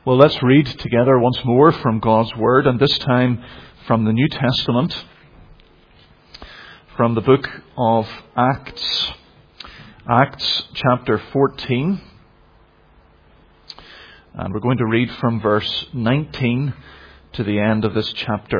Well, let's read together once more from God's Word, and this time from the New Testament, from the book of Acts. Acts chapter 14. And we're going to read from verse 19 to the end of this chapter.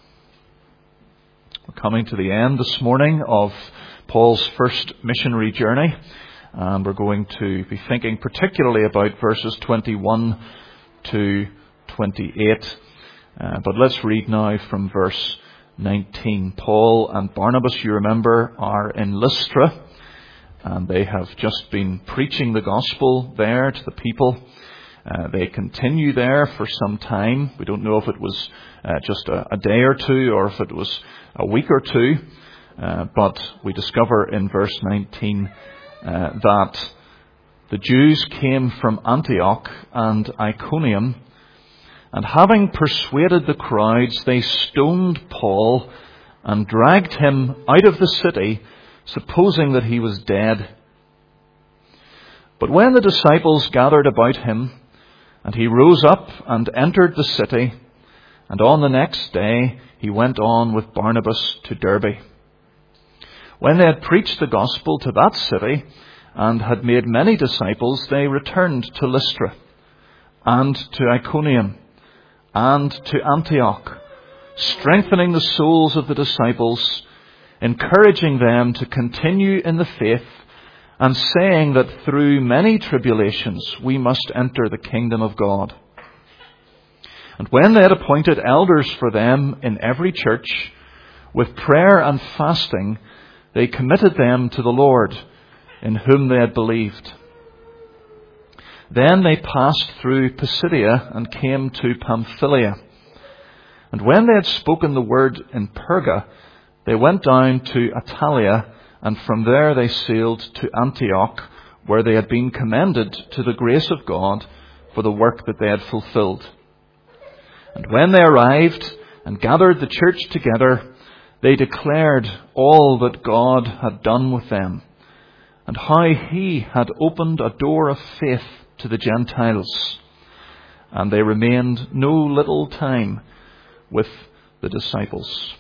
We're coming to the end this morning of Paul's first missionary journey. And we're going to be thinking particularly about verses 21 to 28. But let's read now from verse 19. Paul and Barnabas, you remember, are in Lystra. And they have just been preaching the gospel there to the people. They continue there for some time. We don't know if it was just a day or two or if it was a week or two. But we discover in verse 19 that the Jews came from Antioch and Iconium, and having persuaded the crowds, they stoned Paul and dragged him out of the city, supposing that he was dead. But when the disciples gathered about him, and he rose up and entered the city, and on the next day he went on with Barnabas to Derbe. When they had preached the gospel to that city, and had made many disciples, they returned to Lystra, and to Iconium, and to Antioch, strengthening the souls of the disciples, encouraging them to continue in the faith, and saying that through many tribulations we must enter the kingdom of God. And when they had appointed elders for them in every church, with prayer and fasting, they committed them to the Lord, in whom they had believed. Then they passed through Pisidia and came to Pamphylia. And when they had spoken the word in Perga, they went down to Attalia, and from there they sailed to Antioch, where they had been commended to the grace of God for the work that they had fulfilled. And when they arrived and gathered the church together, they declared all that God had done with them, and how he had opened a door of faith to the Gentiles. And they remained no little time with the disciples.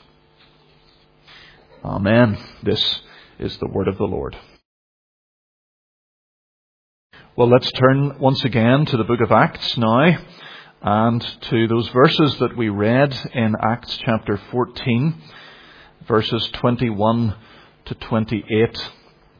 Amen. This is the word of the Lord. Well, let's turn once again to the book of Acts now, and to those verses that we read in Acts chapter 14, verses 21 to 28.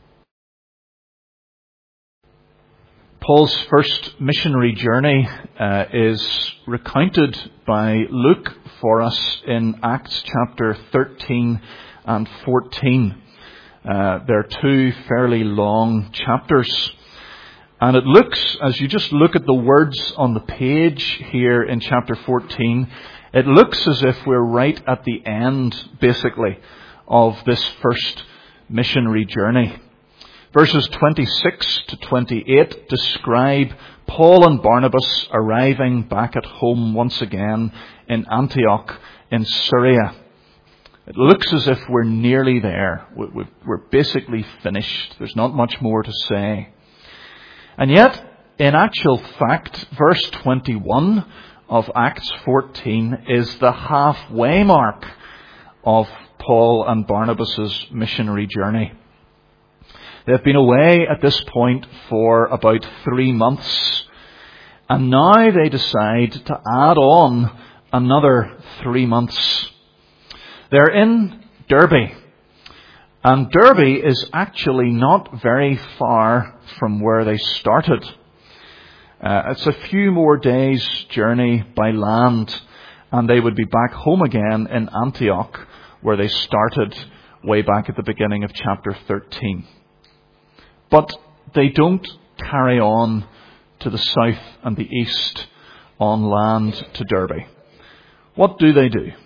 Paul's first missionary journey is recounted by Luke for us in Acts chapter 13 and 14. They're two fairly long chapters. And it looks, as you just look at the words on the page here in chapter 14, it looks as if we're right at the end, basically, of this first missionary journey. Verses 26 to 28 describe Paul and Barnabas arriving back at home once again in Antioch in Syria. It looks as if we're nearly there. We're basically finished. There's not much more to say. And yet, in actual fact, verse 21 of Acts 14 is the halfway mark of Paul and Barnabas' missionary journey. They've been away at this point for about 3 months, and now they decide to add on another 3 months. They're in Derbe, and Derbe is actually not very far from where they started. It's a few more days' journey by land, and they would be back home again in Antioch, where they started way back at the beginning of chapter 13. But they don't carry on to the south and the east on land to Derbe. What do?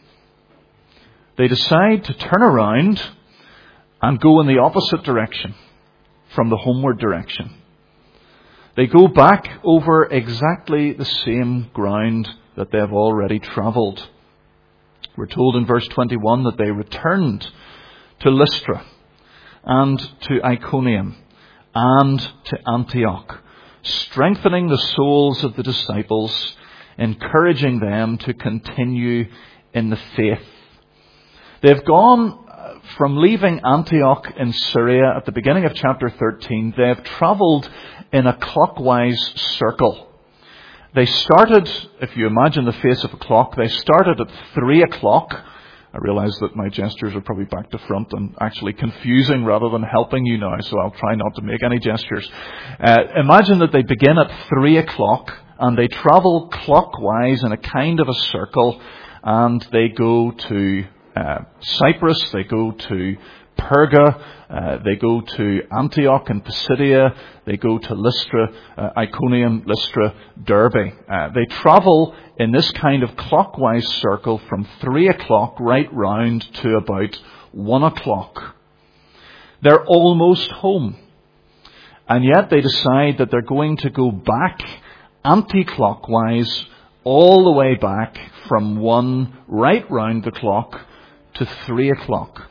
They decide to turn around and go in the opposite direction from the homeward direction. They go back over exactly the same ground that they have already travelled. We're told in verse 21 that they returned to Lystra and to Iconium and to Antioch, strengthening the souls of the disciples encouraging them to continue in the faith. They've gone from leaving Antioch in Syria at the beginning of chapter 13, they have travelled in a clockwise circle. They started, if you imagine the face of a clock, they started at 3 o'clock. I realise that my gestures are probably back to front and actually confusing rather than helping you now, so I'll try not to make any gestures. Imagine that they begin at 3 o'clock and they travel clockwise in a kind of a circle, and they go to Cyprus, they go to Perga, they go to Antioch and Pisidia, they go to Lystra, Iconium, Lystra, Derbe. They travel in this kind of clockwise circle from 3 o'clock right round to about 1 o'clock. They're almost home. And yet they decide that they're going to go back anti-clockwise all the way back from 1 right round the clock to 3 o'clock.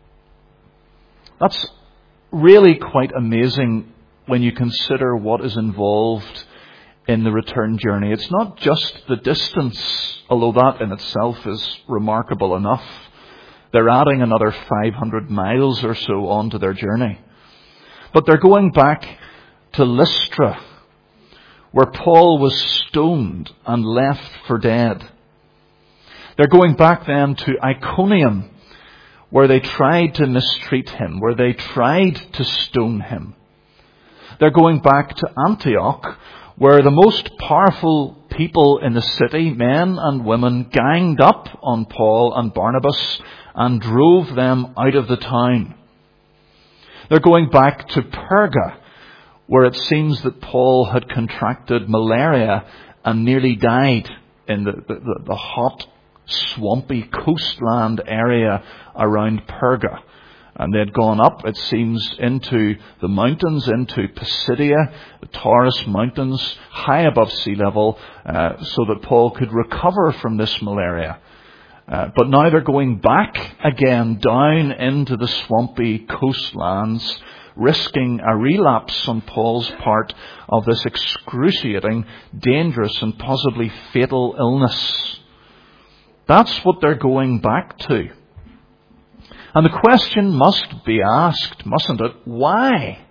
That's really quite amazing when you consider what is involved in the return journey. It's not just the distance, although that in itself is remarkable enough. They're adding another 500 miles or so onto their journey. But they're going back to Lystra, where Paul was stoned and left for dead. They're going back then to Iconium, where they tried to mistreat him, where they tried to stone him. They're going back to Antioch, where the most powerful people in the city, men and women, ganged up on Paul and Barnabas and drove them out of the town. They're going back to Perga, where it seems that Paul had contracted malaria and nearly died in the hot, swampy coastland area around Perga. And they had gone up, it seems, into the mountains, into Pisidia, the Taurus Mountains, high above sea level, so that Paul could recover from this malaria. But now they're going back again down into the swampy coastlands, risking a relapse on Paul's part of this excruciating, dangerous and possibly fatal illness. That's what they're going back to. And the question must be asked, mustn't it? Why?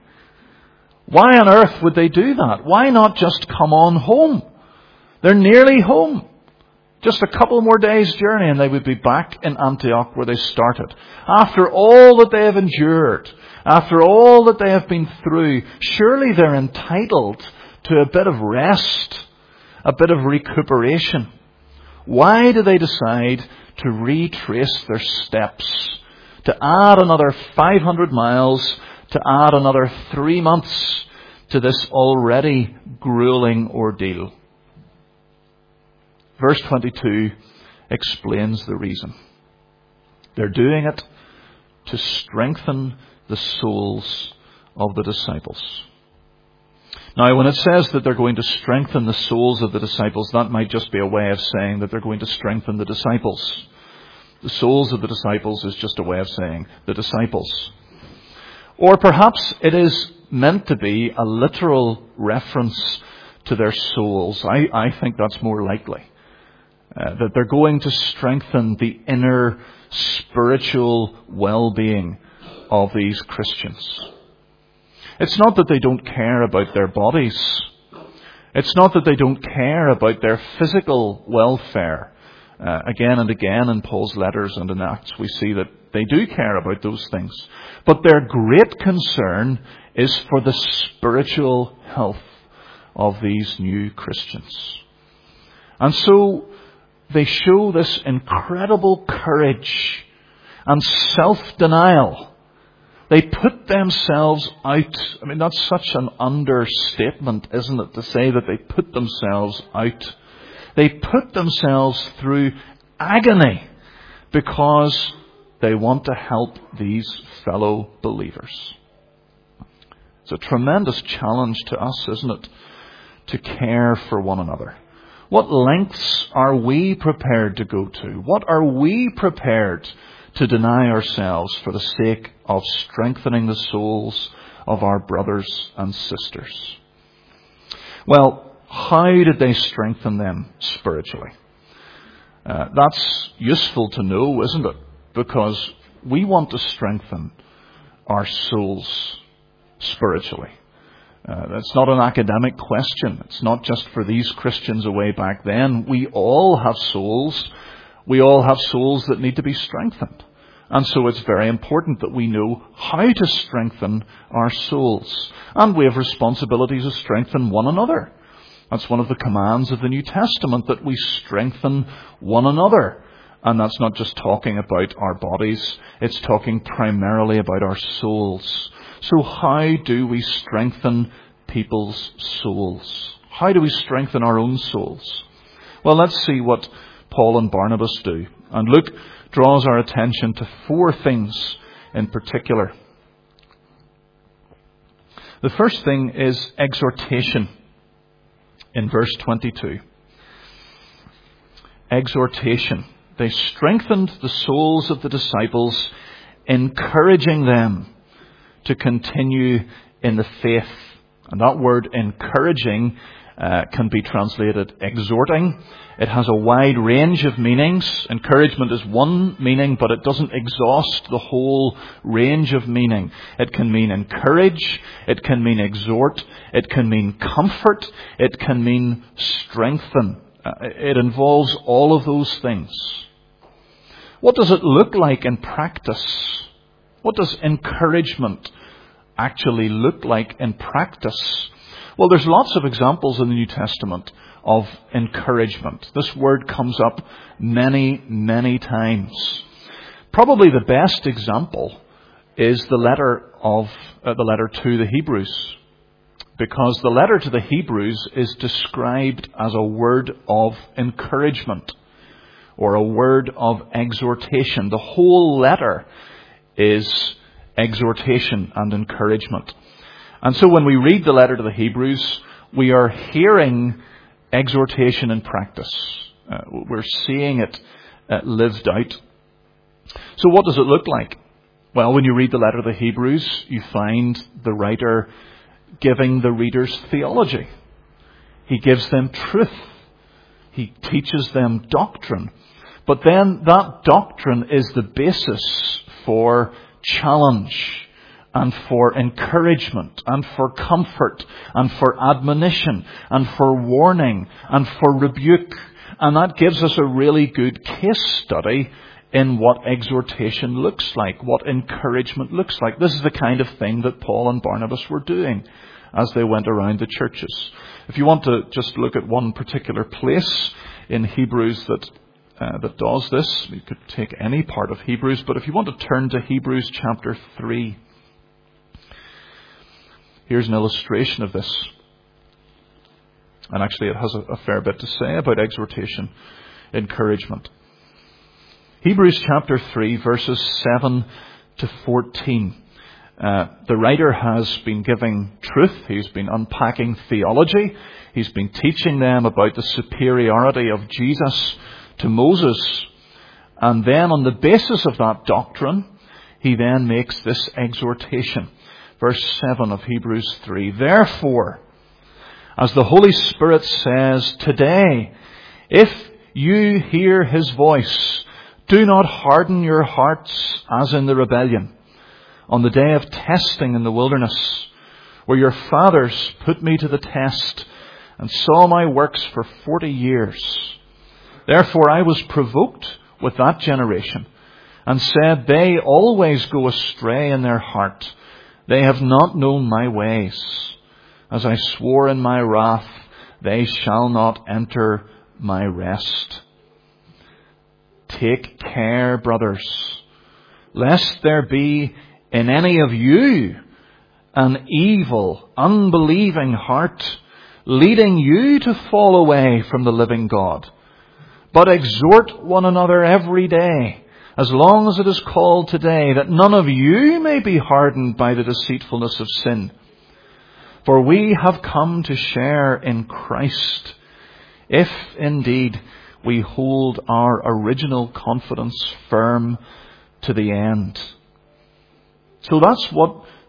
Why on earth would they do that? Why not just come on home? They're nearly home. Just a couple more days' journey and they would be back in Antioch where they started. After all that they have endured, after all that they have been through, surely they're entitled to a bit of rest, a bit of recuperation. Why do they decide to retrace their steps, to add another 500 miles, to add another 3 months to this already grueling ordeal? Verse 22 explains the reason. They're doing it to strengthen the souls of the disciples. Now, when it says that they're going to strengthen the souls of the disciples, that might just be a way of saying that they're going to strengthen the disciples. The souls of the disciples is just a way of saying the disciples. Or perhaps it is meant to be a literal reference to their souls. I think that's more likely. That they're going to strengthen the inner spiritual well-being of these Christians. It's not that they don't care about their bodies. It's not that they don't care about their physical welfare. Again and again in Paul's letters and in Acts we see that they do care about those things. But their great concern is for the spiritual health of these new Christians. And so they show this incredible courage and self-denial. They put themselves out. I mean, that's such an understatement, isn't it, to say that they put themselves out. They put themselves through agony because they want to help these fellow believers. It's a tremendous challenge to us, isn't it, to care for one another. What lengths are we prepared to go to? What are we prepared to deny ourselves for the sake of strengthening the souls of our brothers and sisters? Well, How did they strengthen them spiritually? That's useful to know, isn't it? Because we want to strengthen our souls spiritually. That's not an academic question. It's not just for these Christians away back then. We all have souls. We all have souls that need to be strengthened. And so it's very important that we know how to strengthen our souls. And we have responsibilities to strengthen one another. That's one of the commands of the New Testament, that we strengthen one another. And that's not just talking about our bodies. It's talking primarily about our souls. So how do we strengthen people's souls? How do we strengthen our own souls? Well, let's see what Paul and Barnabas do. And Luke draws our attention to 4 things in particular. The first thing is exhortation in verse 22. Exhortation. They strengthened the souls of the disciples, encouraging them to continue in the faith. And that word encouraging can be translated exhorting. It has a wide range of meanings. Encouragement is one meaning, but it doesn't exhaust the whole range of meaning. It can mean encourage. It can mean exhort. It can mean comfort. It can mean strengthen. It involves all of those things. What does it look like in practice? What does encouragement actually look like in practice? Well, there's lots of examples in the New Testament of encouragement. This word comes up many, many times. Probably the best example is the letter to the Hebrews, because the letter to the Hebrews is described as a word of encouragement or a word of exhortation. The whole letter is exhortation and encouragement. And so when we read the letter to the Hebrews, we are hearing exhortation in practice. We're seeing it lived out. So what does it look like? Well, when you read the letter to the Hebrews, you find the writer giving the readers theology. He gives them truth. He teaches them doctrine. But then that doctrine is the basis for challenge and for encouragement and for comfort and for admonition and for warning and for rebuke. And that gives us a really good case study in what exhortation looks like, what encouragement looks like. This is the kind of thing that Paul and Barnabas were doing as they went around the churches. If you want to just look at one particular place in Hebrews that does this, you could take any part of Hebrews, but if you want to turn to Hebrews chapter 3, here's an illustration of this. And actually it has a fair bit to say about exhortation, encouragement. Hebrews chapter 3, verses 7 to 14. The writer has been giving truth. He's been unpacking theology. He's been teaching them about the superiority of Jesus to Moses. And then on the basis of that doctrine, he then makes this exhortation. Verse 7 of Hebrews 3. Therefore, as the Holy Spirit says, today, if you hear his voice, do not harden your hearts as in the rebellion, on the day of testing in the wilderness, where your fathers put me to the test and saw my works for 40 years. Therefore I was provoked with that generation and said, they always go astray in their heart. They have not known my ways. As I swore in my wrath, they shall not enter my rest. Take care, brothers, lest there be in any of you an evil, unbelieving heart, leading you to fall away from the living God. But exhort one another every day, as long as it is called today, that none of you may be hardened by the deceitfulness of sin. For we have come to share in Christ, if indeed we hold our original confidence firm to the end. So that's what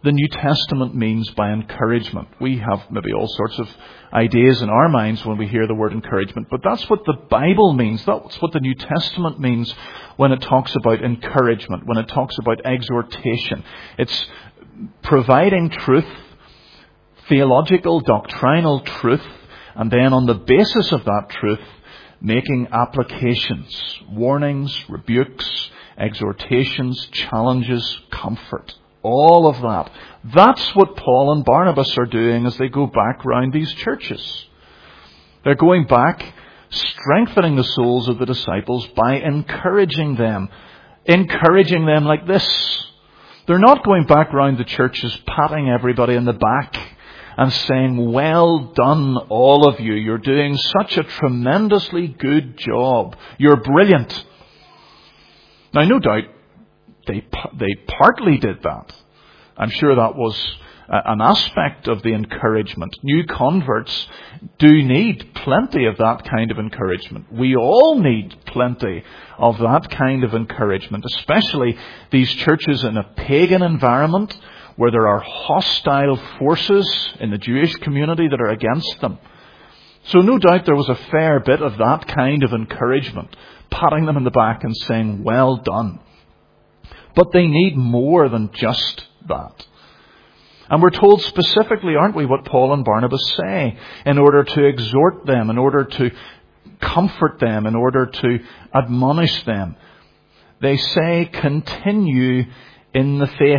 the New Testament means by encouragement. We have maybe all sorts of ideas in our minds when we hear the word encouragement, but that's what the Bible means. That's what the New Testament means when it talks about encouragement, when it talks about exhortation. It's providing truth, theological, doctrinal truth, and then on the basis of that truth, making applications, warnings, rebukes, exhortations, challenges, comfort. All of that. That's what Paul and Barnabas are doing as they go back round these churches. They're going back, strengthening the souls of the disciples by encouraging them. Encouraging them like this. They're not going back round the churches, patting everybody in the back and saying, well done, all of you. You're doing such a tremendously good job. You're brilliant. Now, no doubt, they partly did that. I'm sure that was an aspect of the encouragement. New converts do need plenty of that kind of encouragement. We all need plenty of that kind of encouragement, especially these churches in a pagan environment where there are hostile forces in the Jewish community that are against them. So no doubt there was a fair bit of that kind of encouragement, patting them in the back and saying, well done. But they need more than just that. And we're told specifically, aren't we, what Paul and Barnabas say in order to exhort them, in order to comfort them, in order to admonish them. They say, continue in the faith.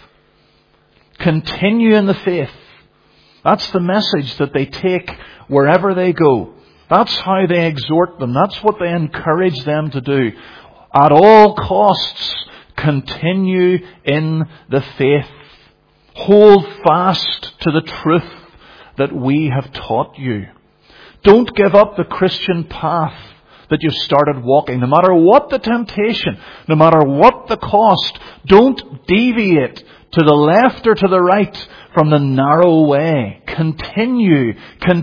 Continue in the faith. That's the message that they take wherever they go. That's how they exhort them. That's what they encourage them to do. At all costs, continue in the faith. Hold fast to the truth that we have taught you. Don't give up the Christian path that you've started walking. No matter what the temptation, no matter what the cost, don't deviate to the left or to the right from the narrow way. Continue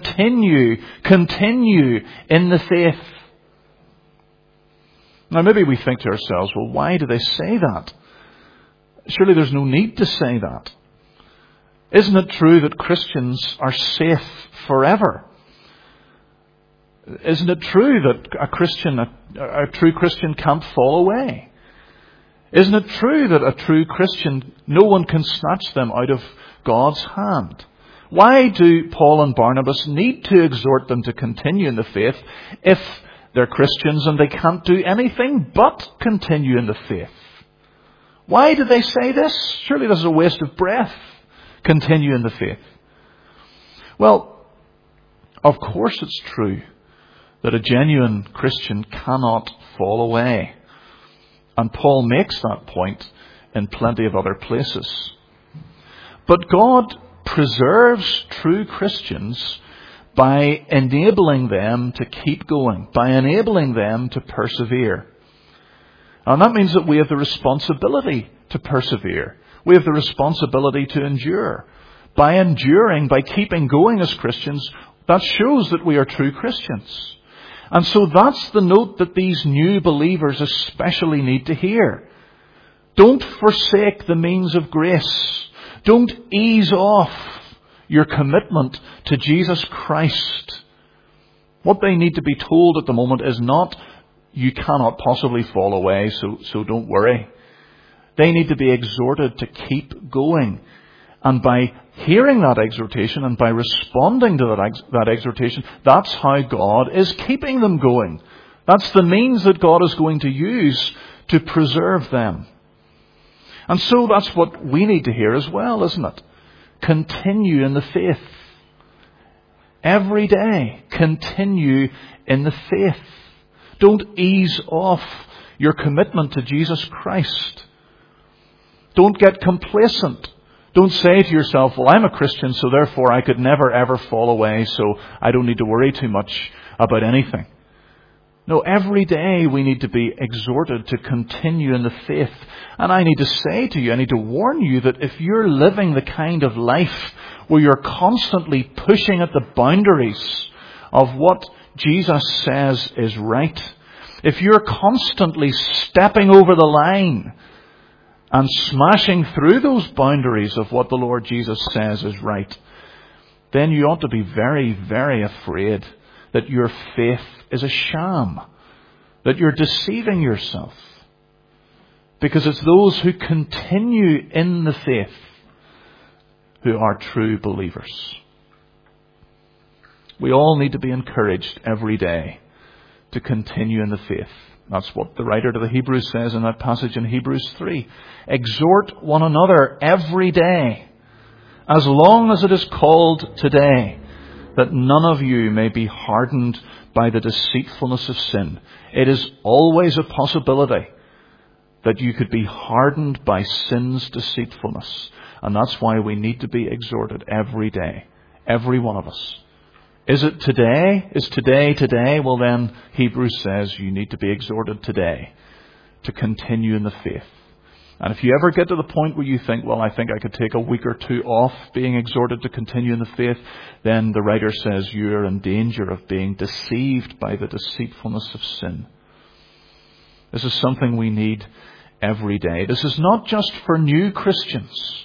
in the faith. Now maybe we think to ourselves, well, why do they say that? Surely there's no need to say that. Isn't it true that Christians are safe forever? Isn't it true that a true Christian can't fall away? Isn't it true that a true Christian, no one can snatch them out of God's hand? Why do Paul and Barnabas need to exhort them to continue in the faith if they're Christians and they can't do anything but continue in the faith? Why do they say this? Surely this is a waste of breath. Continue in the faith. Well, of course it's true that a genuine Christian cannot fall away. And Paul makes that point in plenty of other places. But God preserves true Christians by enabling them to keep going, by enabling them to persevere. And that means that we have the responsibility to persevere. We have the responsibility to endure. By enduring, by keeping going as Christians, that shows that we are true Christians. And so that's the note that these new believers especially need to hear. Don't forsake the means of grace. Don't ease off your commitment to Jesus Christ. What they need to be told at the moment is not, you cannot possibly fall away, so don't worry. They need to be exhorted to keep going. And by hearing that exhortation and by responding to that exhortation, that's how God is keeping them going. That's the means that God is going to use to preserve them. And so that's what we need to hear as well, isn't it? Continue in the faith. Every day, continue in the faith. Don't ease off your commitment to Jesus Christ. Don't get complacent. Don't say to yourself, well, I'm a Christian, so therefore I could never ever fall away, so I don't need to worry too much about anything. No, every day we need to be exhorted to continue in the faith. And I need to say to you, I need to warn you that if you're living the kind of life where you're constantly pushing at the boundaries of what Jesus says is right, if you're constantly stepping over the line and smashing through those boundaries of what the Lord Jesus says is right, then you ought to be very, very afraid that your faith is a sham, that you're deceiving yourself. Because it's those who continue in the faith who are true believers. We all need to be encouraged every day to continue in the faith. That's what the writer to the Hebrews says in that passage in Hebrews 3. Exhort one another every day, as long as it is called today, that none of you may be hardened by the deceitfulness of sin. It is always a possibility that you could be hardened by sin's deceitfulness. And that's why we need to be exhorted every day. Every one of us. Is it today? Is today? Well then, Hebrews says you need to be exhorted today to continue in the faith. And if you ever get to the point where you think, well, I think I could take a week or two off being exhorted to continue in the faith, then the writer says you're in danger of being deceived by the deceitfulness of sin. This is something we need every day. This is not just for new Christians.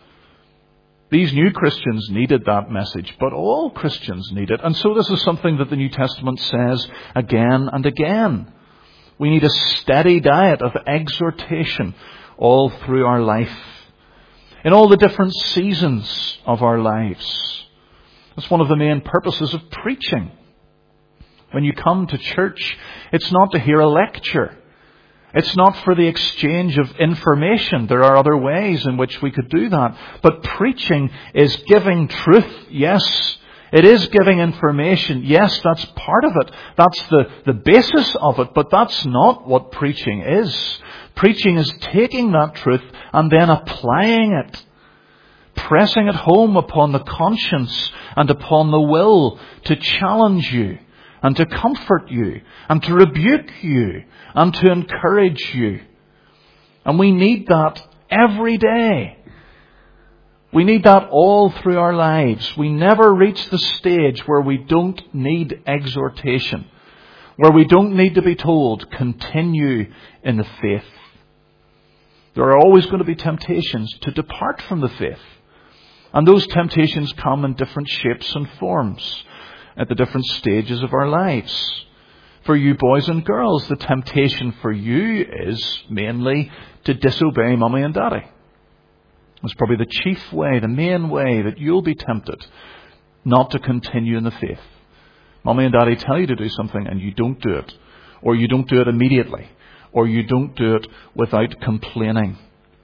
These new Christians needed that message, but all Christians need it. And so this is something that the New Testament says again and again. We need a steady diet of exhortation all through our life, in all the different seasons of our lives. That's one of the main purposes of preaching. When you come to church, it's not to hear a lecture. It's not for the exchange of information. There are other ways in which we could do that. But preaching is giving truth. Yes, it is giving information. Yes, that's part of it. That's the basis of it. But that's not what preaching is. Preaching is taking that truth and then applying it. Pressing it home upon the conscience and upon the will to challenge you and to comfort you and to rebuke you and to encourage you. And we need that every day. We need that all through our lives. We never reach the stage where we don't need exhortation, where we don't need to be told, continue in the faith. There are always going to be temptations to depart from the faith. And those temptations come in different shapes and forms at the different stages of our lives. For you boys and girls, the temptation for you is mainly to disobey Mummy and Daddy. It's probably the chief way, the main way that you'll be tempted not to continue in the faith. Mummy and Daddy tell you to do something and you don't do it. Or you don't do it immediately. Or you don't do it without complaining.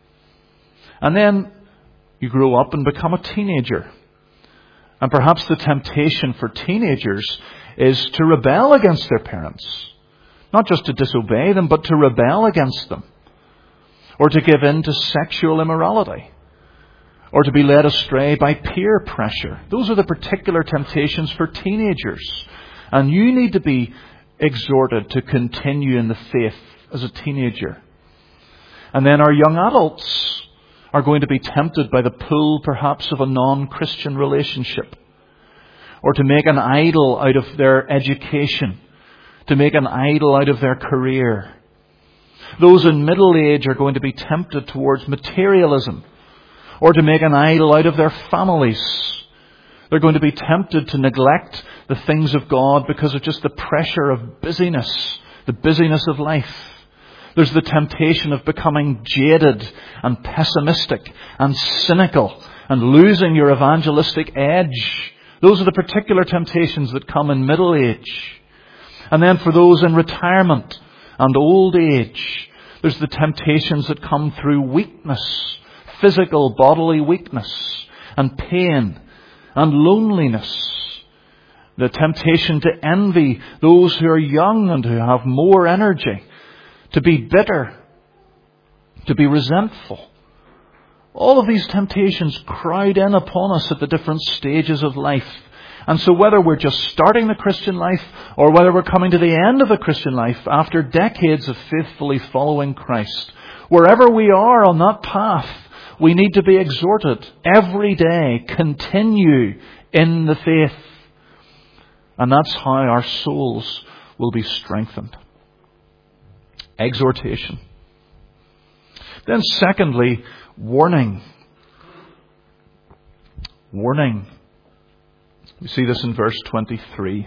And then you grow up and become a teenager. And perhaps the temptation for teenagers is to rebel against their parents. Not just to disobey them, but to rebel against them. Or to give in to sexual immorality. Or to be led astray by peer pressure. Those are the particular temptations for teenagers. And you need to be exhorted to continue in the faith as a teenager. And then our young adults are going to be tempted by the pull perhaps of a non-Christian relationship. Or to make an idol out of their education. To make an idol out of their career. Those in middle age are going to be tempted towards materialism. Or to make an idol out of their families. They're going to be tempted to neglect the things of God because of just the pressure of busyness. The busyness of life. There's the temptation of becoming jaded and pessimistic and cynical and losing your evangelistic edge. Those are the particular temptations that come in middle age. And then for those in retirement and old age, there's the temptations that come through weakness, physical, bodily weakness and pain and loneliness. The temptation to envy those who are young and who have more energy. To be bitter, to be resentful. All of these temptations crowd in upon us at the different stages of life. And so whether we're just starting the Christian life or whether we're coming to the end of the Christian life after decades of faithfully following Christ, wherever we are on that path, we need to be exhorted every day, continue in the faith. And that's how our souls will be strengthened. Exhortation. Then secondly, warning. Warning. We see this in verse 23.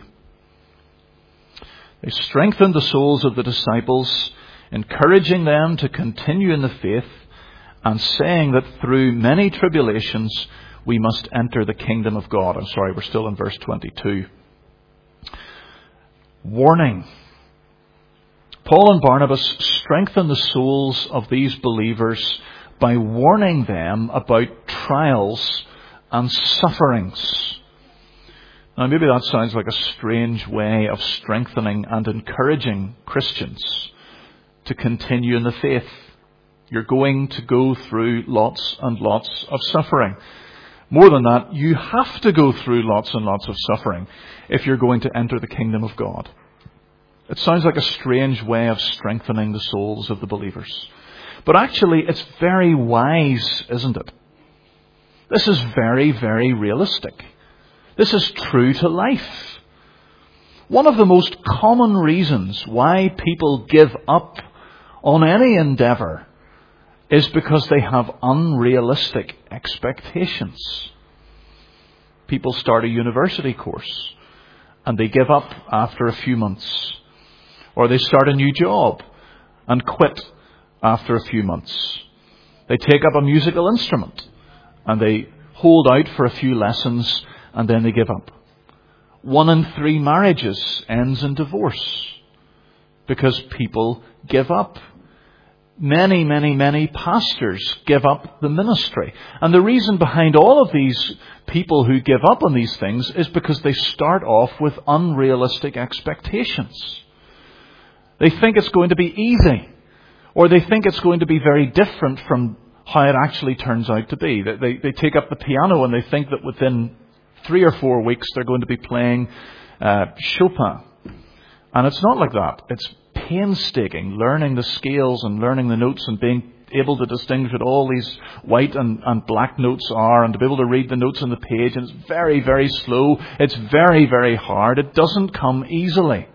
They strengthened the souls of the disciples, encouraging them to continue in the faith, and saying that through many tribulations we must enter the kingdom of God. I'm sorry, we're still in verse 22. Warning. Paul and Barnabas strengthen the souls of these believers by warning them about trials and sufferings. Now, maybe that sounds like a strange way of strengthening and encouraging Christians to continue in the faith. You're going to go through lots and lots of suffering. More than that, you have to go through lots and lots of suffering if you're going to enter the kingdom of God. It sounds like a strange way of strengthening the souls of the believers. But actually, it's very wise, isn't it? This is very, very realistic. This is true to life. One of the most common reasons why people give up on any endeavour is because they have unrealistic expectations. People start a university course and they give up after a few months. Or they start a new job and quit after a few months. They take up a musical instrument and they hold out for a few lessons and then they give up. 1 in 3 marriages ends in divorce because people give up. Many, many, many pastors give up the ministry. And the reason behind all of these people who give up on these things is because they start off with unrealistic expectations. They think it's going to be easy, or they think it's going to be very different from how it actually turns out to be. They take up the piano and they think that within 3 or 4 weeks they're going to be playing Chopin. And it's not like that. It's painstaking, learning the scales and learning the notes and being able to distinguish what all these white and black notes are and to be able to read the notes on the page. And it's very, very slow. It's very, very hard. It doesn't come easily.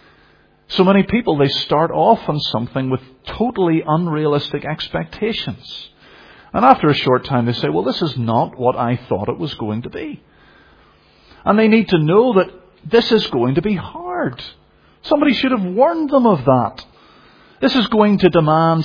So many people, they start off on something with totally unrealistic expectations. And after a short time they say, well, this is not what I thought it was going to be. And they need to know that this is going to be hard. Somebody should have warned them of that. This is going to demand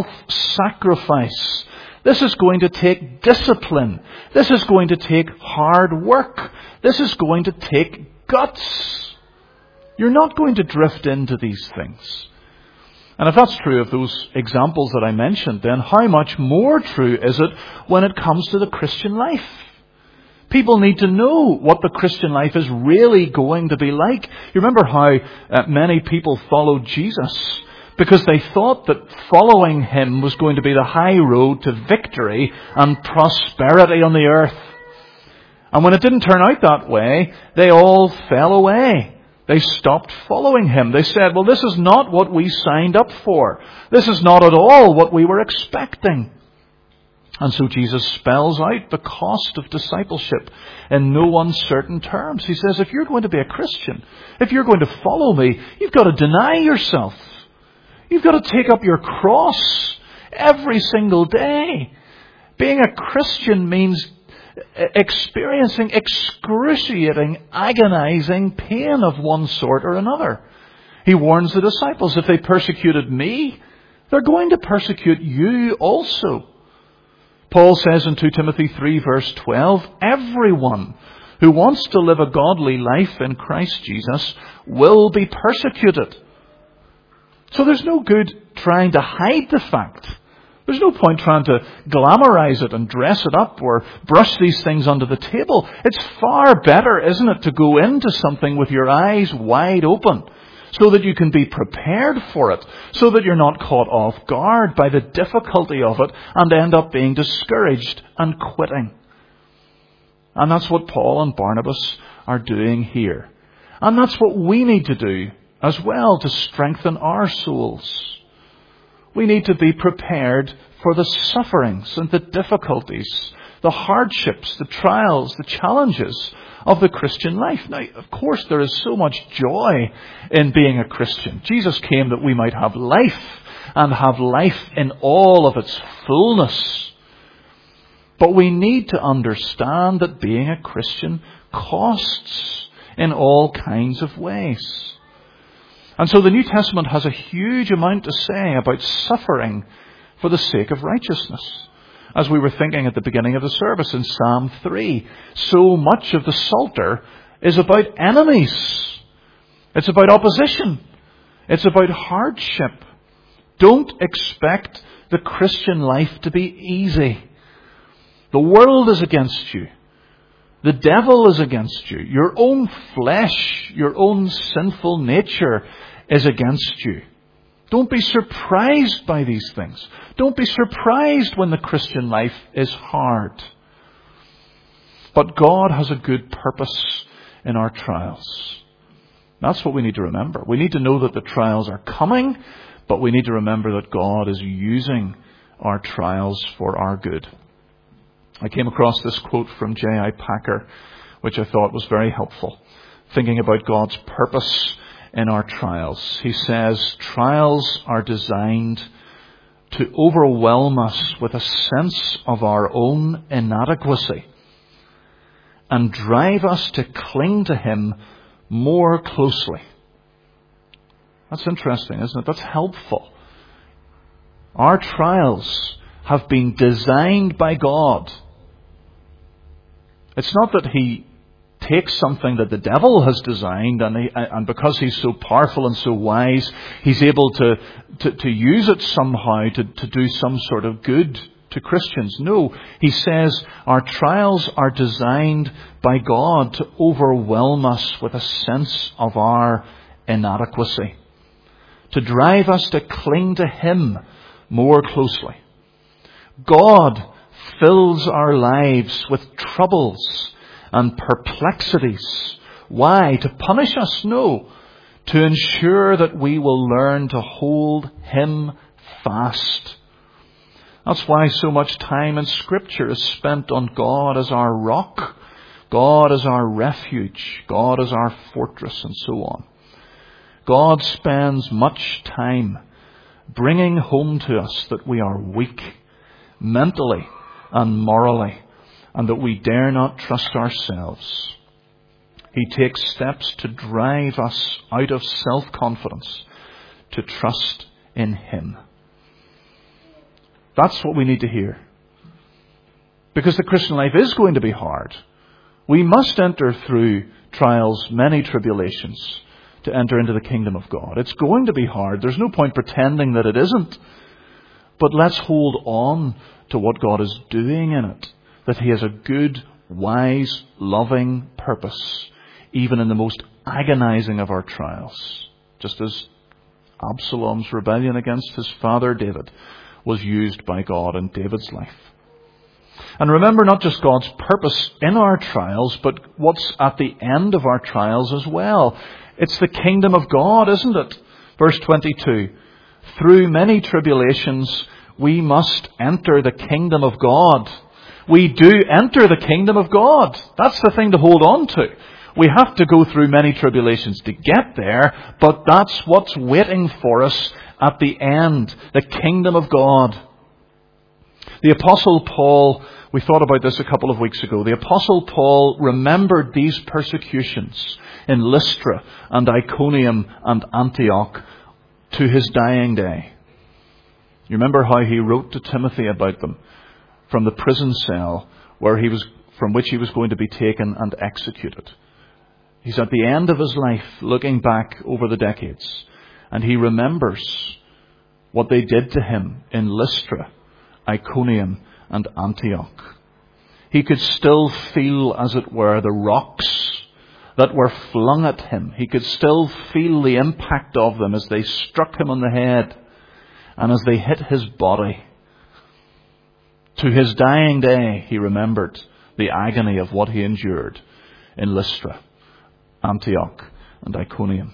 self-sacrifice. This is going to take discipline. This is going to take hard work. This is going to take guts. You're not going to drift into these things. And if that's true of those examples that I mentioned, then how much more true is it when it comes to the Christian life? People need to know what the Christian life is really going to be like. You remember how many people followed Jesus because they thought that following him was going to be the high road to victory and prosperity on the earth. And when it didn't turn out that way, they all fell away. They stopped following him. They said, well, this is not what we signed up for. This is not at all what we were expecting. And so Jesus spells out the cost of discipleship in no uncertain terms. He says, if you're going to be a Christian, if you're going to follow me, you've got to deny yourself. You've got to take up your cross every single day. Being a Christian means experiencing excruciating, agonizing pain of one sort or another. He warns the disciples, if they persecuted me, they're going to persecute you also. Paul says in 2 Timothy 3 verse 12, everyone who wants to live a godly life in Christ Jesus will be persecuted. So there's no good trying to hide the fact. There's no point trying to glamorize it and dress it up or brush these things under the table. It's far better, isn't it, to go into something with your eyes wide open so that you can be prepared for it, so that you're not caught off guard by the difficulty of it and end up being discouraged and quitting. And that's what Paul and Barnabas are doing here. And that's what we need to do as well to strengthen our souls. We need to be prepared for the sufferings and the difficulties, the hardships, the trials, the challenges of the Christian life. Now, of course, there is so much joy in being a Christian. Jesus came that we might have life and have life in all of its fullness. But we need to understand that being a Christian costs in all kinds of ways. And so the New Testament has a huge amount to say about suffering for the sake of righteousness. As we were thinking at the beginning of the service in Psalm 3, so much of the Psalter is about enemies. It's about opposition. It's about hardship. Don't expect the Christian life to be easy. The world is against you. The devil is against you. Your own flesh, your own sinful nature is against you. Don't be surprised by these things. Don't be surprised when the Christian life is hard. But God has a good purpose in our trials. That's what we need to remember. We need to know that the trials are coming, but we need to remember that God is using our trials for our good. I came across this quote from J.I. Packer, which I thought was very helpful, thinking about God's purpose in our trials. He says, trials are designed to overwhelm us with a sense of our own inadequacy and drive us to cling to Him more closely. That's interesting, isn't it? That's helpful. Our trials have been designed by God. It's not that He takes something that the devil has designed and because he's so powerful and so wise, he's able to use it somehow to do some sort of good to Christians. No, he says our trials are designed by God to overwhelm us with a sense of our inadequacy, to drive us to cling to Him more closely. God fills our lives with troubles and perplexities. Why? To punish us? No. To ensure that we will learn to hold Him fast. That's why so much time in Scripture is spent on God as our rock, God as our refuge, God as our fortress, and so on. God spends much time bringing home to us that we are weak, mentally and morally, and that we dare not trust ourselves. He takes steps to drive us out of self-confidence, to trust in Him. That's what we need to hear. Because the Christian life is going to be hard. We must enter through trials, many tribulations, to enter into the kingdom of God. It's going to be hard. There's no point pretending that it isn't. But let's hold on to what God is doing in it. That He has a good, wise, loving purpose, even in the most agonizing of our trials. Just as Absalom's rebellion against his father David was used by God in David's life. And remember not just God's purpose in our trials, but what's at the end of our trials as well. It's the kingdom of God, isn't it? Verse 22. Through many tribulations, we must enter the kingdom of God. We do enter the kingdom of God. That's the thing to hold on to. We have to go through many tribulations to get there, but that's what's waiting for us at the end, the kingdom of God. The Apostle Paul, we thought about this a couple of weeks ago, the Apostle Paul remembered these persecutions in Lystra and Iconium and Antioch to his dying day. You remember how he wrote to Timothy about them from the prison cell from which he was going to be taken and executed. He's at the end of his life looking back over the decades, and he remembers what they did to him in Lystra, Iconium and Antioch. He could still feel, as it were, the rocks that were flung at him. He could still feel the impact of them as they struck him on the head and as they hit his body. To his dying day, he remembered the agony of what he endured in Lystra, Antioch, and Iconium.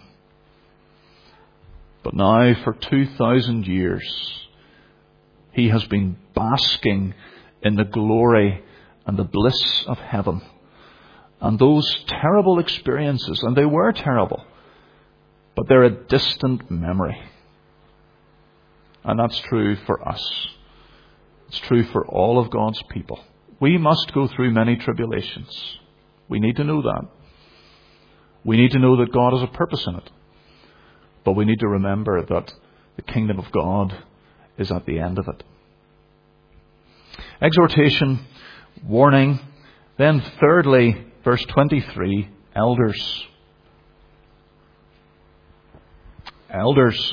But now, for 2,000 years, he has been basking in the glory and the bliss of heaven. And those terrible experiences, and they were terrible, but they're a distant memory. And that's true for us. It's true for all of God's people. We must go through many tribulations. We need to know that. We need to know that God has a purpose in it. But we need to remember that the kingdom of God is at the end of it. Exhortation, warning. Then thirdly, verse 23, elders. Elders.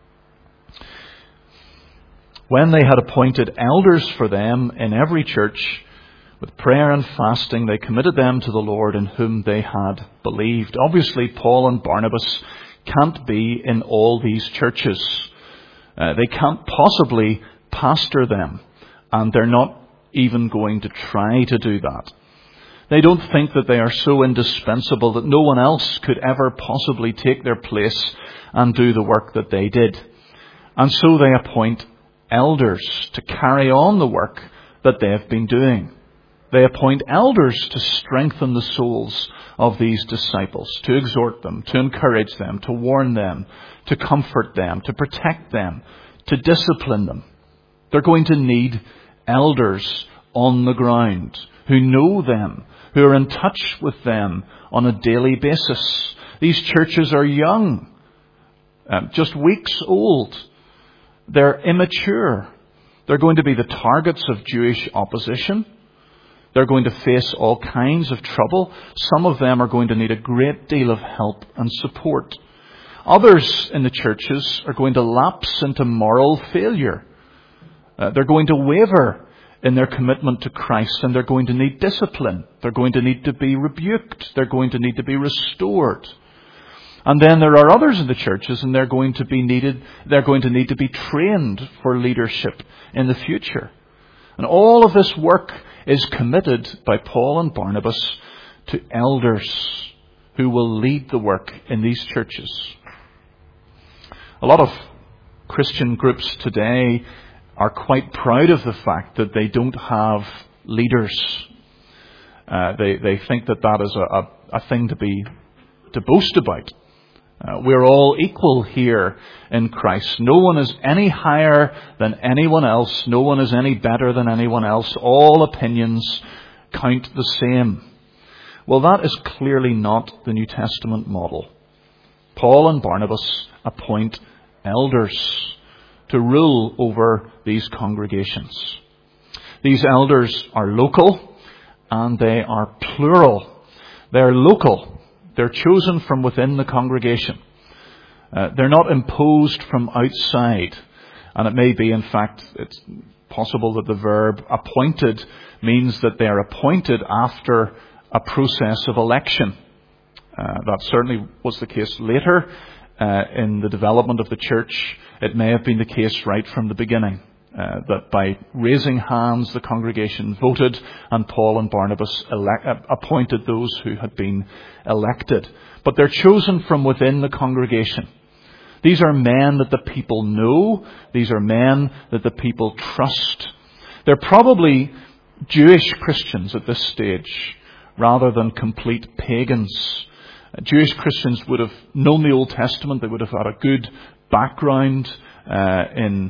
When they had appointed elders for them in every church, with prayer and fasting, they committed them to the Lord in whom they had believed. Obviously, Paul and Barnabas can't be in all these churches. They can't possibly pastor them, and they're not even going to try to do that. They don't think that they are so indispensable that no one else could ever possibly take their place and do the work that they did. And so they appoint elders to carry on the work that they have been doing. They appoint elders to strengthen the souls of these disciples, to exhort them, to encourage them, to warn them, to comfort them, to protect them, to discipline them. They're going to need elders on the ground who know them, who are in touch with them on a daily basis. These churches are young, just weeks old. They're immature. They're going to be the targets of Jewish opposition. They're going to face all kinds of trouble. Some of them are going to need a great deal of help and support. Others in the churches are going to lapse into moral failure. They're going to waver in their commitment to Christ, and they're going to need discipline. They're going to need to be rebuked. They're going to need to be restored. And then there are others in the churches, and they're going to need to be trained for leadership in the future. And all of this work is committed by Paul and Barnabas to elders who will lead the work in these churches. A lot of Christian groups today are quite proud of the fact that they don't have leaders. They think that is a thing to boast about. We're all equal here in Christ. No one is any higher than anyone else. No one is any better than anyone else. All opinions count the same. Well, that is clearly not the New Testament model. Paul and Barnabas appoint elders to rule over these congregations. These elders are local and they are plural. They're local. They're chosen from within the congregation. They're not imposed from outside. And it may be, in fact, it's possible that the verb appointed means that they are appointed after a process of election. That certainly was the case later in the development of the church. It may have been the case right from the beginning. That by raising hands, the congregation voted, and Paul and Barnabas appointed those who had been elected. But they're chosen from within the congregation. These are men that the people know. These are men that the people trust. They're probably Jewish Christians at this stage, rather than complete pagans. Jewish Christians would have known the Old Testament. They would have had a good background in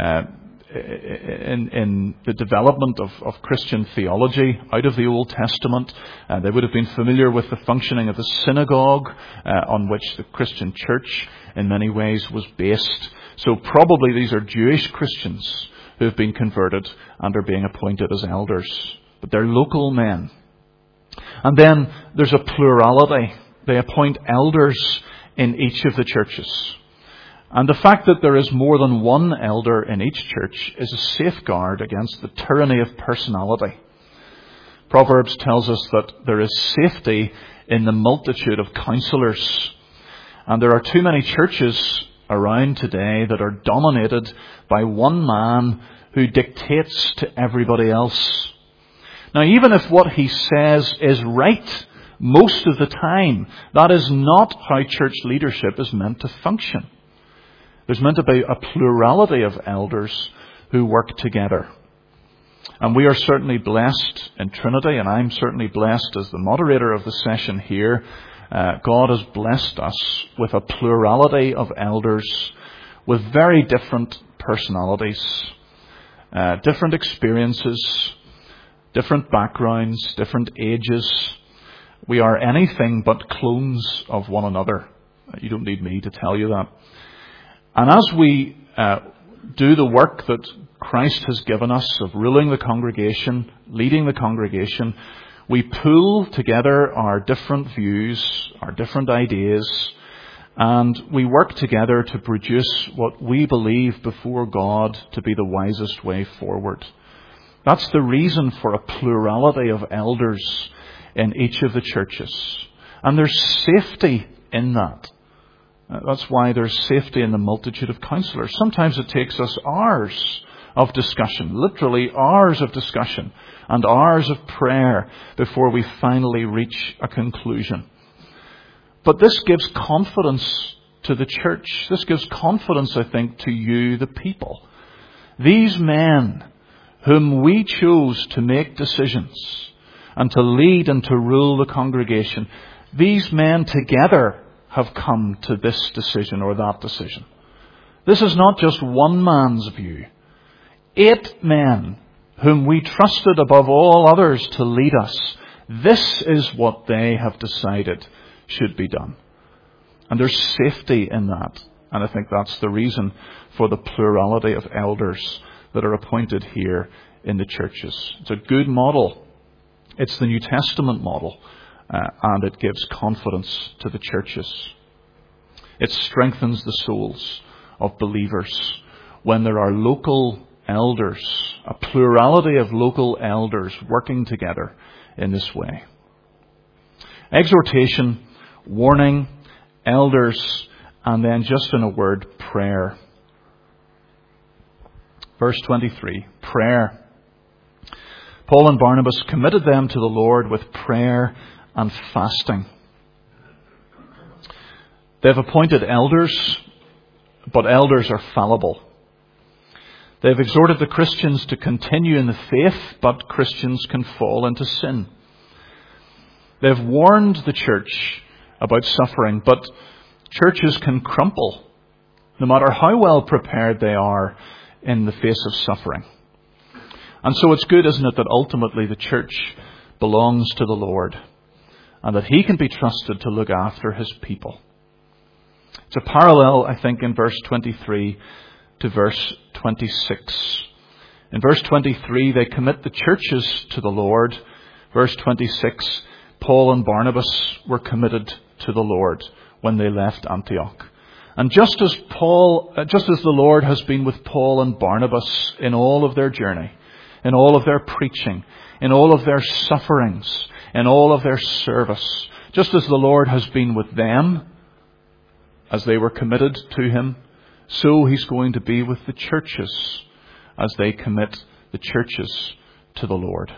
the development of Christian theology out of the Old Testament. They would have been familiar with the functioning of the synagogue on which the Christian church in many ways was based. So probably these are Jewish Christians who have been converted and are being appointed as elders. But they're local men. And then there's a plurality. They appoint elders in each of the churches. And the fact that there is more than one elder in each church is a safeguard against the tyranny of personality. Proverbs tells us that there is safety in the multitude of counselors. And there are too many churches around today that are dominated by one man who dictates to everybody else. Now, even if what he says is right most of the time, that is not how church leadership is meant to function. There's meant to be a plurality of elders who work together. And we are certainly blessed in Trinity, and I'm certainly blessed as the moderator of the session here. God has blessed us with a plurality of elders with very different personalities, different experiences, different backgrounds, different ages. We are anything but clones of one another. You don't need me to tell you that. And as we do the work that Christ has given us of ruling the congregation, leading the congregation, we pool together our different views, our different ideas, and we work together to produce what we believe before God to be the wisest way forward. That's the reason for a plurality of elders in each of the churches. And there's safety in that. That's why there's safety in the multitude of counselors. Sometimes it takes us hours of discussion, literally hours of discussion and hours of prayer before we finally reach a conclusion. But this gives confidence to the church. This gives confidence, I think, to you, the people. These men whom we chose to make decisions and to lead and to rule the congregation, these men together have come to this decision or that decision. This is not just one man's view. 8 men whom we trusted above all others to lead us, this is what they have decided should be done. And there's safety in that. And I think that's the reason for the plurality of elders that are appointed here in the churches. It's a good model. It's the New Testament model. And it gives confidence to the churches. It strengthens the souls of believers when there are local elders, a plurality of local elders working together in this way. Exhortation, warning, elders, and then just in a word, prayer. Verse 23, prayer. Paul and Barnabas committed them to the Lord with prayer and fasting. They've appointed elders, but elders are fallible. They've exhorted the Christians to continue in the faith, but Christians can fall into sin. They've warned the church about suffering, but churches can crumple, no matter how well prepared they are in the face of suffering. And so it's good, isn't it, that ultimately the church belongs to the Lord and that He can be trusted to look after His people. It's a parallel, I think, in verse 23 to verse 26. In verse 23, they commit the churches to the Lord. Verse 26, Paul and Barnabas were committed to the Lord when they left Antioch. And just as the Lord has been with Paul and Barnabas in all of their journey, in all of their preaching, in all of their sufferings, in all of their service, just as the Lord has been with them as they were committed to Him, so He's going to be with the churches as they commit the churches to the Lord.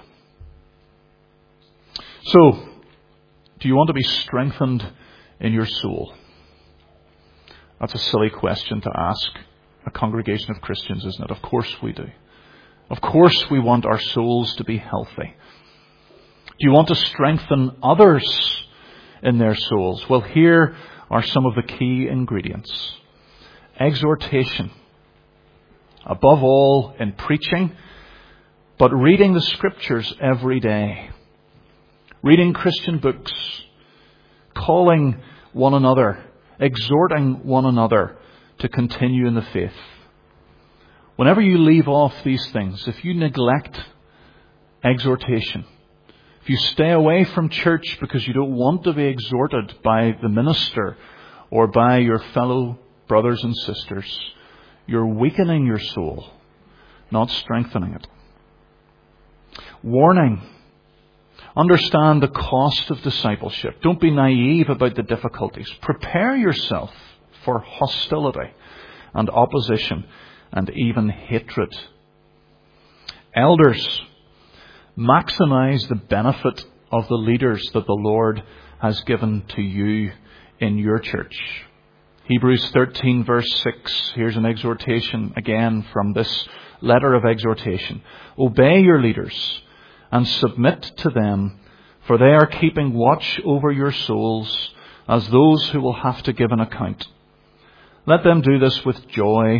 So, do you want to be strengthened in your soul? That's a silly question to ask a congregation of Christians, isn't it? Of course we do. Of course we want our souls to be healthy. Do you want to strengthen others in their souls? Well, here are some of the key ingredients. Exhortation. Above all, in preaching, but reading the Scriptures every day. Reading Christian books. Calling one another. Exhorting one another to continue in the faith. Whenever you leave off these things, if you neglect exhortation, if you stay away from church because you don't want to be exhorted by the minister or by your fellow brothers and sisters, you're weakening your soul, not strengthening it. Warning. Understand the cost of discipleship. Don't be naive about the difficulties. Prepare yourself for hostility and opposition and even hatred. Elders, maximize the benefit of the leaders that the Lord has given to you in your church. Hebrews 13 verse 6, here's an exhortation again from this letter of exhortation. Obey your leaders and submit to them, for they are keeping watch over your souls as those who will have to give an account. Let them do this with joy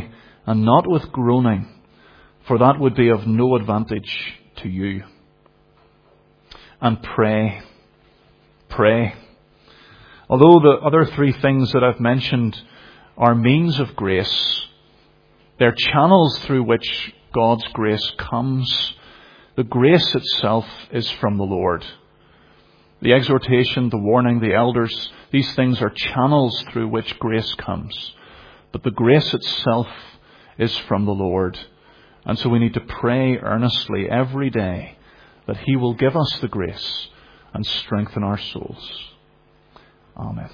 and not with groaning, for that would be of no advantage to you. And pray. Pray. Although the other three things that I've mentioned are means of grace, they're channels through which God's grace comes. The grace itself is from the Lord. The exhortation, the warning, the elders, these things are channels through which grace comes. But the grace itself is from the Lord. And so we need to pray earnestly every day that He will give us the grace and strengthen our souls. Amen.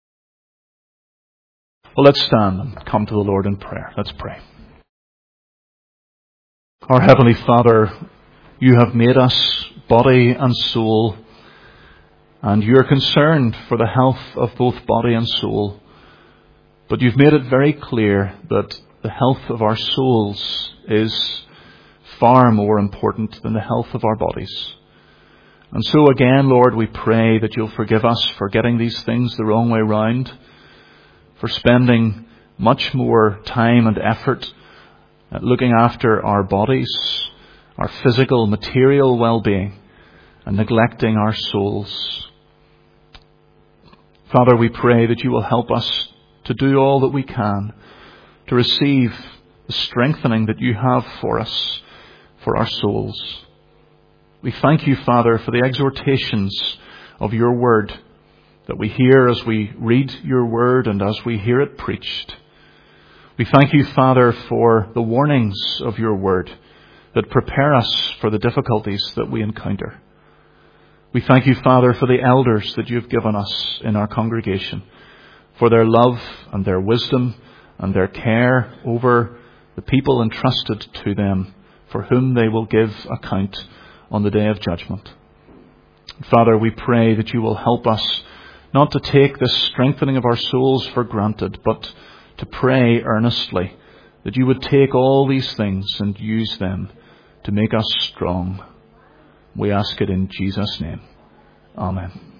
Well, let's stand and come to the Lord in prayer. Let's pray. Our Heavenly Father, You have made us body and soul, and You are concerned for the health of both body and soul. But You've made it very clear that the health of our souls is far more important than the health of our bodies. And so again, Lord, we pray that You'll forgive us for getting these things the wrong way round, for spending much more time and effort at looking after our bodies, our physical, material well-being, and neglecting our souls. Father, we pray that You will help us to do all that we can to receive the strengthening that You have for us, for our souls. We thank You, Father, for the exhortations of Your word that we hear as we read Your word and as we hear it preached. We thank You, Father, for the warnings of Your word that prepare us for the difficulties that we encounter. We thank You, Father, for the elders that You've given us in our congregation, for their love and their wisdom and their care over the people entrusted to them, for whom they will give account on the day of judgment. Father, we pray that You will help us not to take this strengthening of our souls for granted, but to pray earnestly that You would take all these things and use them to make us strong. We ask it in Jesus' name. Amen.